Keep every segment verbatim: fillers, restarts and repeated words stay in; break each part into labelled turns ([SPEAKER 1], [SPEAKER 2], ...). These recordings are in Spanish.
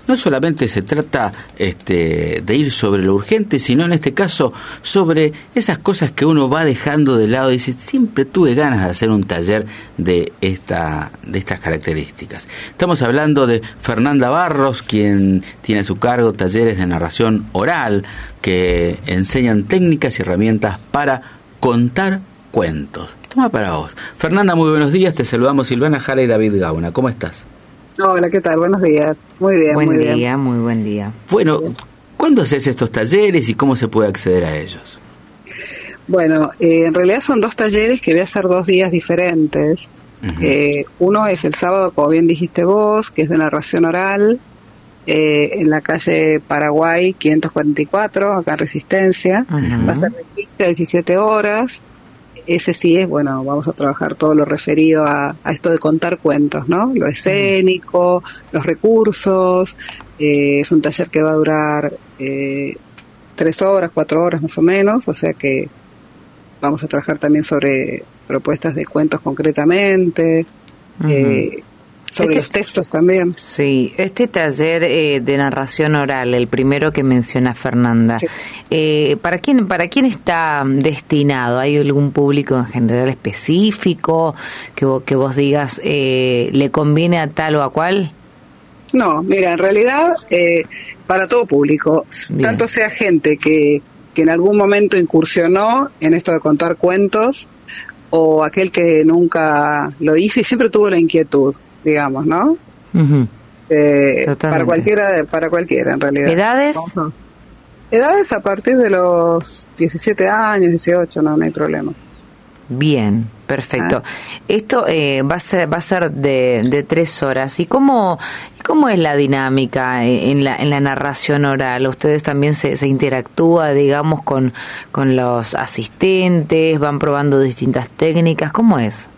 [SPEAKER 1] no solamente se trata este, de ir sobre lo urgente, sino en este caso sobre esas cosas que uno va dejando de lado y dice, siempre tuve ganas de hacer un taller de esta de estas características. Estamos hablando de Fernanda Barros, quien tiene a su cargo talleres de narración oral que enseñan técnicas y herramientas para contar cuentos. Toma para vos. Fernanda, muy buenos días. Te saludamos Silvana Jara y David Gauna. ¿Cómo estás?
[SPEAKER 2] Hola, ¿qué tal? Buenos días. Muy bien,
[SPEAKER 3] buen
[SPEAKER 2] muy
[SPEAKER 3] día,
[SPEAKER 2] bien.
[SPEAKER 3] Muy buen día.
[SPEAKER 1] Bueno, ¿cuándo haces estos talleres y cómo se puede acceder a ellos?
[SPEAKER 2] Bueno, eh, en realidad son dos talleres que voy a hacer dos días diferentes. Uh-huh. Eh, uno es el sábado, como bien dijiste vos, que es de narración oral, eh, en la calle Paraguay quinientos cuarenta y cuatro, acá en Resistencia. Uh-huh. Va a ser de quince a diecisiete horas. Ese sí es, bueno, vamos a trabajar todo lo referido a, a esto de contar cuentos, ¿no? Lo escénico, los recursos. Eh, es un taller que va a durar eh, tres horas, cuatro horas más o menos, o sea que vamos a trabajar también sobre propuestas de cuentos concretamente, uh-huh. eh, sobre este, los textos también.
[SPEAKER 3] Sí, este taller eh, de narración oral, el primero que menciona Fernanda, sí. eh, ¿para quién para quién está destinado? ¿Hay algún público en general específico que, que vos digas eh, le conviene a tal o a cual?
[SPEAKER 2] No, mira, en realidad eh, para todo público, bien. Tanto sea gente que, que en algún momento incursionó en esto de contar cuentos, o aquel que nunca lo hizo y siempre tuvo la inquietud, digamos, ¿no? Uh-huh. Eh, para cualquiera, para cualquiera en realidad.
[SPEAKER 3] ¿Edades?
[SPEAKER 2] A... Edades a partir de los diecisiete años, dieciocho, no, no hay problema.
[SPEAKER 3] Bien, perfecto. Ah. Esto eh, va a ser va a ser de, de tres horas. ¿Y cómo cómo es la dinámica en la en la narración oral? ¿Ustedes también se, se interactúa, digamos, con con los asistentes? ¿Van probando distintas técnicas? ¿Cómo es?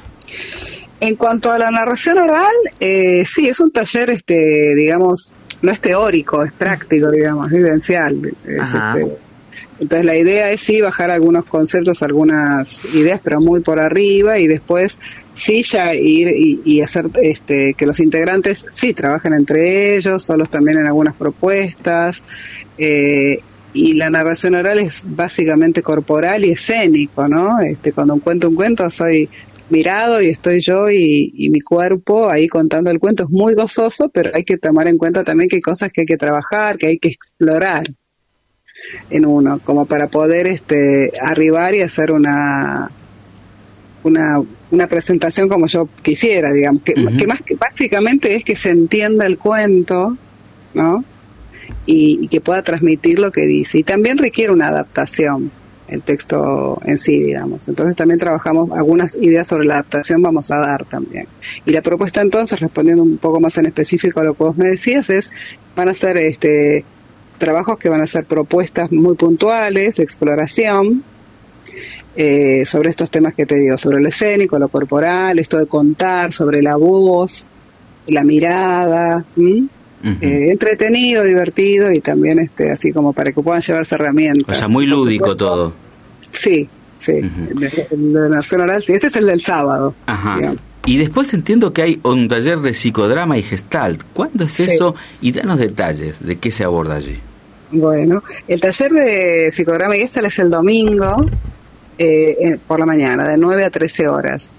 [SPEAKER 2] En cuanto a la narración oral, eh, sí, es un taller, este, digamos, no es teórico, es práctico, digamos, vivencial. Es, este, entonces la idea es sí bajar algunos conceptos, algunas ideas, pero muy por arriba, y después sí ya ir y, y hacer este que los integrantes sí trabajen entre ellos, solos también en algunas propuestas, eh, y la narración oral es básicamente corporal y escénico, ¿no? Este, cuando cuento un cuento soy mirado y estoy yo y, y mi cuerpo ahí contando el cuento, es muy gozoso, pero hay que tomar en cuenta también que hay cosas que hay que trabajar, que hay que explorar en uno, como para poder este arribar y hacer una una una presentación como yo quisiera, digamos, que, uh-huh. que más que básicamente es que se entienda el cuento, ¿no? Y, y que pueda transmitir lo que dice, y también requiere una adaptación el texto en sí, digamos. Entonces también trabajamos algunas ideas sobre la adaptación, vamos a dar también. Y la propuesta entonces, respondiendo un poco más en específico a lo que vos me decías, es, van a ser este trabajos que van a ser propuestas muy puntuales, de exploración, eh, sobre estos temas que te digo, sobre lo escénico, lo corporal, esto de contar, sobre la voz, la mirada, ¿m? Uh-huh. eh, entretenido, divertido, y también este así como para que puedan llevarse herramientas.
[SPEAKER 1] O sea, muy lúdico todo.
[SPEAKER 2] Sí, sí. Uh-huh. El, el, el de Narración Oral, sí. Este es el del sábado.
[SPEAKER 1] Ajá. Digamos. Y después entiendo que hay un taller de psicodrama y gestalt. ¿Cuándo es sí. eso? Y danos detalles de qué se aborda allí.
[SPEAKER 2] Bueno, el taller de psicodrama y gestalt es el domingo eh, por la mañana, de nueve a trece horas.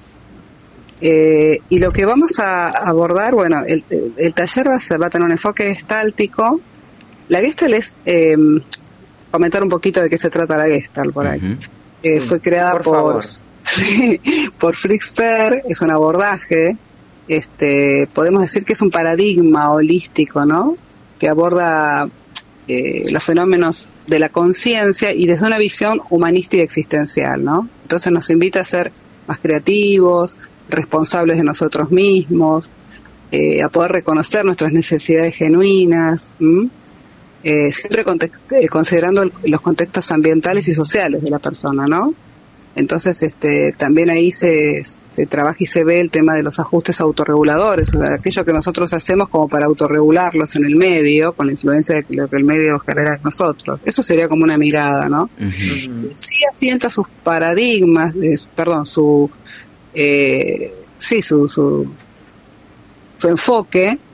[SPEAKER 2] Eh, y lo que vamos a abordar, bueno, el, el, el taller va a, ser, va a tener un enfoque gestáltico. La gestalt es, eh, comentar un poquito de qué se trata la gestalt por ahí. Uh-huh. Eh, sí, fue creada por, por, sí, por Fritz Perls, es un abordaje, este, podemos decir que es un paradigma holístico, ¿no? Que aborda eh, los fenómenos de la conciencia y desde una visión humanista y existencial, ¿no? Entonces nos invita a ser más creativos, responsables de nosotros mismos, eh, a poder reconocer nuestras necesidades genuinas, eh, siempre context- eh, considerando el, los contextos ambientales y sociales de la persona, ¿no? Entonces, este, también ahí se, se trabaja y se ve el tema de los ajustes autorreguladores, o sea, aquello que nosotros hacemos como para autorregularlos en el medio, con la influencia de lo que el medio genera en nosotros. Eso sería como una mirada, ¿no? Uh-huh. Sí asienta sus paradigmas, eh, perdón, su Eh, sí, su, su su enfoque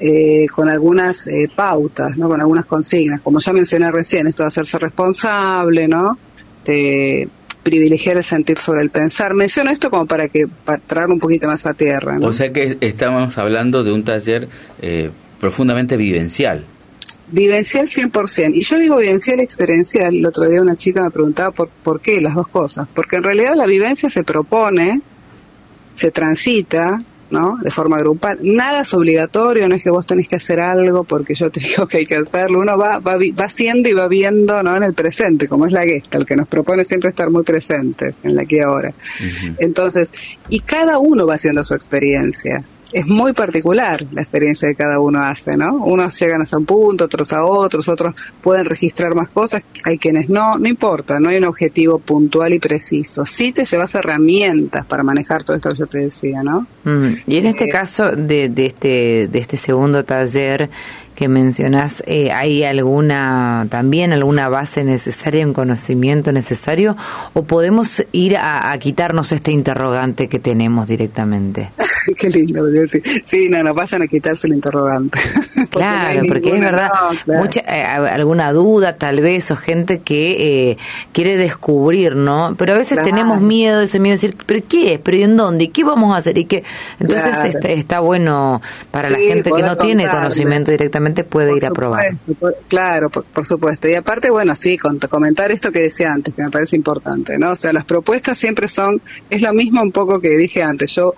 [SPEAKER 2] eh, con algunas eh, pautas, ¿no? Con algunas consignas, como ya mencioné recién, esto de hacerse responsable, ¿no? De privilegiar el sentir sobre el pensar. Menciono esto como para que para traer un poquito más a tierra, ¿no?
[SPEAKER 1] O sea que estamos hablando de un taller eh, profundamente vivencial.
[SPEAKER 2] Vivencial cien por ciento. Y yo digo vivencial experiencial. El otro día una chica me preguntaba por, por qué las dos cosas. Porque en realidad la vivencia se propone, se transita, ¿no? De forma grupal. Nada es obligatorio, no es que vos tenés que hacer algo porque yo te digo que hay que hacerlo. Uno va va, va haciendo y va viendo, ¿no? En el presente, como es la Gestalt, que nos propone siempre estar muy presentes en la aquí y ahora. Uh-huh. Entonces, y cada uno va haciendo su experiencia. Es muy particular la experiencia que cada uno hace, ¿no? Unos llegan hasta un punto, otros a otros, otros pueden registrar más cosas, hay quienes no, no importa, no hay un objetivo puntual y preciso. Sí te llevas herramientas para manejar todo esto que yo te decía, ¿no?
[SPEAKER 3] Mm. Y en este eh, caso de, de este de este segundo taller que mencionás, eh, ¿hay alguna también alguna base necesaria, un conocimiento necesario, o podemos ir a, a quitarnos este interrogante que tenemos directamente?
[SPEAKER 2] Qué lindo, sí. Sí, no, no vayan a quitarse el interrogante.
[SPEAKER 3] Porque claro, no porque ninguna, es verdad, no, claro. mucha eh, alguna duda tal vez, o gente que eh, quiere descubrir, ¿no? Pero a veces claro. tenemos miedo, ese miedo de decir, ¿pero qué es? ¿Pero en dónde? ¿Qué vamos a hacer? Y que entonces claro. está, está bueno para sí, la gente que no contarle. Tiene conocimiento directamente, puede por ir a probar.
[SPEAKER 2] Por, claro, por, por supuesto. Y aparte, bueno, sí, con, comentar esto que decía antes, que me parece importante, ¿no? O sea, las propuestas siempre son, es lo mismo un poco que dije antes. Yo,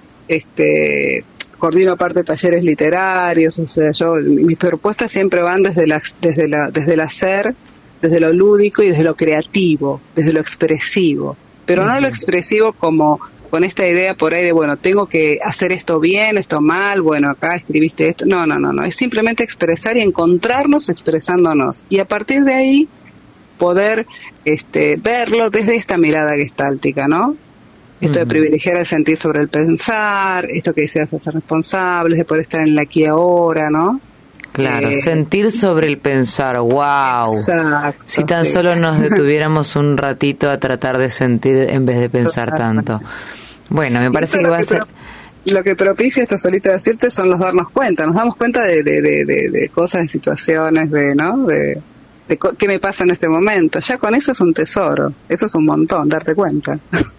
[SPEAKER 2] este, coordino aparte talleres literarios, o sea, yo, mis propuestas siempre van desde la, desde la, desde el hacer, desde lo lúdico y desde lo creativo, desde lo expresivo. Pero uh-huh. no lo expresivo como con esta idea por ahí de, bueno, tengo que hacer esto bien, esto mal, bueno, acá escribiste esto. No, no, no, no. Es simplemente expresar y encontrarnos expresándonos. Y a partir de ahí poder este, verlo desde esta mirada gestáltica, ¿no? Esto de privilegiar el sentir sobre el pensar, esto que decías de ser responsables, de poder estar en el aquí y ahora, ¿no?
[SPEAKER 3] Claro, eh, sentir sobre el pensar, wow. Exacto, si tan sí. solo nos detuviéramos un ratito a tratar de sentir en vez de pensar tanto. Bueno, me parece que va a ser...
[SPEAKER 2] Pro, lo que propicia esto solito de decirte son los darnos cuenta. Nos damos cuenta de, de, de, de, de cosas, de situaciones, de, ¿no? De, de co- qué me pasa en este momento. Ya con eso es un tesoro. Eso es un montón, darte cuenta.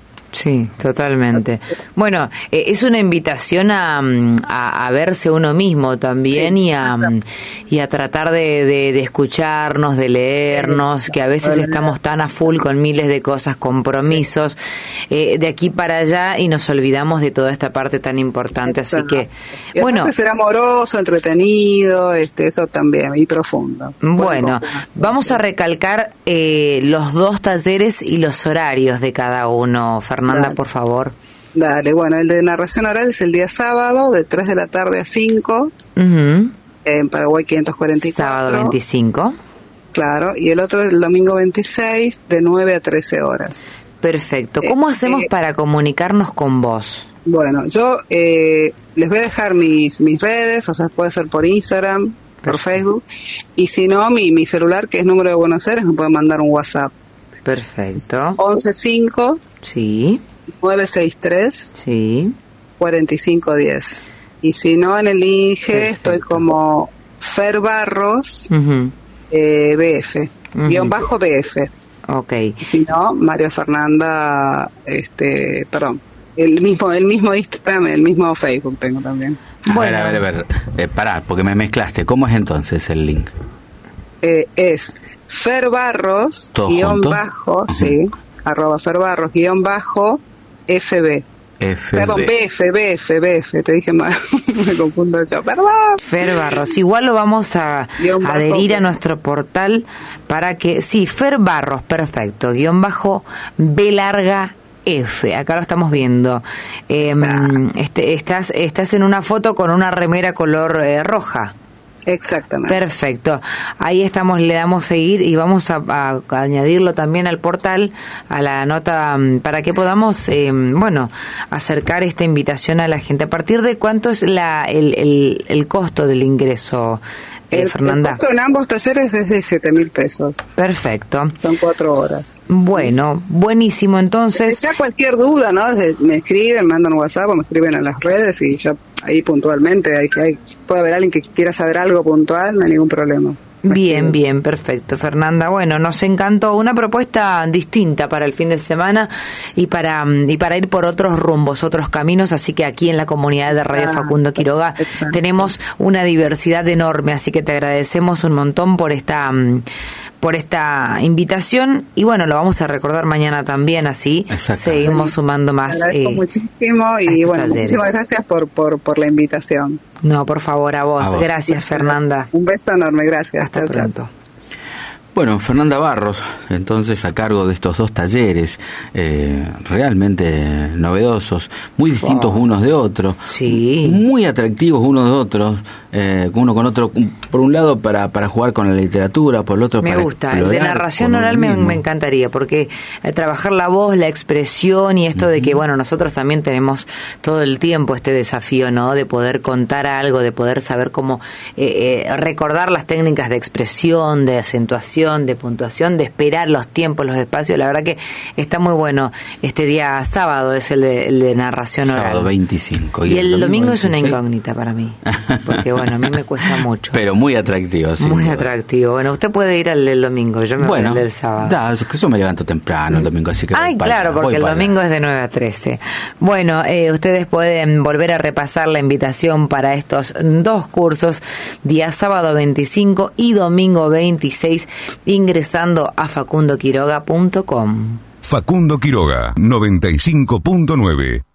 [SPEAKER 3] Sí, totalmente. Bueno, eh, es una invitación a, a, a verse uno mismo también, sí, y a y a tratar de, de, de escucharnos, de leernos, que a veces estamos tan a full con miles de cosas, compromisos, eh, de aquí para allá, y nos olvidamos de toda esta parte tan importante. Así que,
[SPEAKER 2] y
[SPEAKER 3] bueno,
[SPEAKER 2] ser amoroso, entretenido, este, eso también, y profundo.
[SPEAKER 3] Bueno, vamos a recalcar eh, los dos talleres y los horarios de cada uno, Fernanda. Fernanda, Dale. Por favor.
[SPEAKER 2] Dale, bueno, el de narración oral es el día sábado, de tres de la tarde a cinco, uh-huh. en Paraguay quinientos cuarenta y cuatro.
[SPEAKER 3] Sábado veinticinco.
[SPEAKER 2] Claro, y el otro es el domingo veintiséis, de nueve a trece horas.
[SPEAKER 3] Perfecto. ¿Cómo eh, hacemos eh, para comunicarnos con vos?
[SPEAKER 2] Bueno, yo eh, les voy a dejar mis, mis redes, o sea, puede ser por Instagram, Perfecto. Por Facebook, y si no, mi, mi celular, que es número de Buenos Aires, me pueden mandar un WhatsApp.
[SPEAKER 3] Perfecto.
[SPEAKER 2] once cinco
[SPEAKER 3] Sí.
[SPEAKER 2] nueve seis tres
[SPEAKER 3] Sí.
[SPEAKER 2] cuarenta y cinco diez. Y si no, en el I N G Perfecto. Estoy como Fer Barros, uh-huh. eh, B F, uh-huh. guión bajo B F.
[SPEAKER 3] Ok.
[SPEAKER 2] Y si no, María Fernanda, este, perdón, el mismo, el mismo Instagram, el mismo Facebook tengo también.
[SPEAKER 1] A bueno. ver, a ver, a ver, eh, pará, porque me mezclaste. ¿Cómo es entonces el link?
[SPEAKER 2] Eh, es Fer Barros, guión junto? Bajo, uh-huh. sí, arroba Fer Barros, guión bajo, F B. F B. Perdón, B F, B F, B F, te dije mal, me confundo yo, perdón.
[SPEAKER 3] Fer Barros, igual lo vamos a adherir bajo, a nuestro portal para que, sí, Fer Barros, perfecto, guión bajo, B larga, F, acá lo estamos viendo. Eh, este, estás, estás en una foto con una remera color eh, roja.
[SPEAKER 2] Exactamente.
[SPEAKER 3] Perfecto. Ahí estamos, le damos seguir y vamos a, a, a añadirlo también al portal, a la nota, para que podamos, eh, bueno, acercar esta invitación a la gente. ¿A partir de cuánto es la el, el, el costo del ingreso, eh,
[SPEAKER 2] el,
[SPEAKER 3] Fernanda?
[SPEAKER 2] El costo en ambos talleres es de siete mil pesos.
[SPEAKER 3] Perfecto.
[SPEAKER 2] Son cuatro horas.
[SPEAKER 3] Bueno, buenísimo, entonces.
[SPEAKER 2] Ya cualquier duda, ¿no? Desde, me escriben, mandan WhatsApp o me escriben a las redes y yo ahí puntualmente, hay que hay, puede haber alguien que quiera saber algo puntual, no hay ningún problema.
[SPEAKER 3] Bien, bien, perfecto, Fernanda. Bueno, nos encantó, una propuesta distinta para el fin de semana y para y para ir por otros rumbos, otros caminos, así que aquí en la comunidad de Radio Facundo Quiroga Exacto. tenemos una diversidad enorme, así que te agradecemos un montón por esta por esta invitación y bueno, lo vamos a recordar mañana también, así seguimos sumando más.
[SPEAKER 2] Agradezco eh, muchísimo y bueno, talleres. Muchísimas gracias por, por, por la invitación.
[SPEAKER 3] No, por favor, a vos. A vos. Gracias, Fernanda.
[SPEAKER 2] Un beso enorme, gracias.
[SPEAKER 3] Hasta chau, pronto. Chau.
[SPEAKER 1] Bueno, Fernanda Barros, entonces a cargo de estos dos talleres eh, realmente novedosos, muy distintos oh. unos de otros,
[SPEAKER 3] sí.
[SPEAKER 1] muy atractivos unos de otros, eh, uno con otro, por un lado para, para jugar con la literatura, por el otro
[SPEAKER 3] me
[SPEAKER 1] para
[SPEAKER 3] gusta, el de narración oral me, me encantaría, porque eh, trabajar la voz, la expresión y esto uh-huh. de que, bueno, nosotros también tenemos todo el tiempo este desafío, ¿no?, de poder contar algo, de poder saber cómo eh, eh, recordar las técnicas de expresión, de acentuación, de puntuación, de esperar los tiempos, los espacios. La verdad que está muy bueno. Este día sábado es el de, el de narración oral.
[SPEAKER 1] Sábado veinticinco.
[SPEAKER 3] Y, y el, el domingo, domingo es una incógnita para mí. Porque bueno, a mí me cuesta mucho.
[SPEAKER 1] Pero muy atractivo, sí.
[SPEAKER 3] Muy atractivo. Bueno, usted puede ir al del domingo, yo me
[SPEAKER 1] bueno,
[SPEAKER 3] voy al del sábado.
[SPEAKER 1] Da, yo me levanto temprano el domingo, así que
[SPEAKER 3] Ay, claro, allá, porque el domingo allá. Es de nueve a trece. Bueno, eh, ustedes pueden volver a repasar la invitación para estos dos cursos, día sábado veinticinco y domingo veintiséis, ingresando a facundo quiroga punto com.
[SPEAKER 4] Facundo Quiroga, noventa y cinco punto nueve.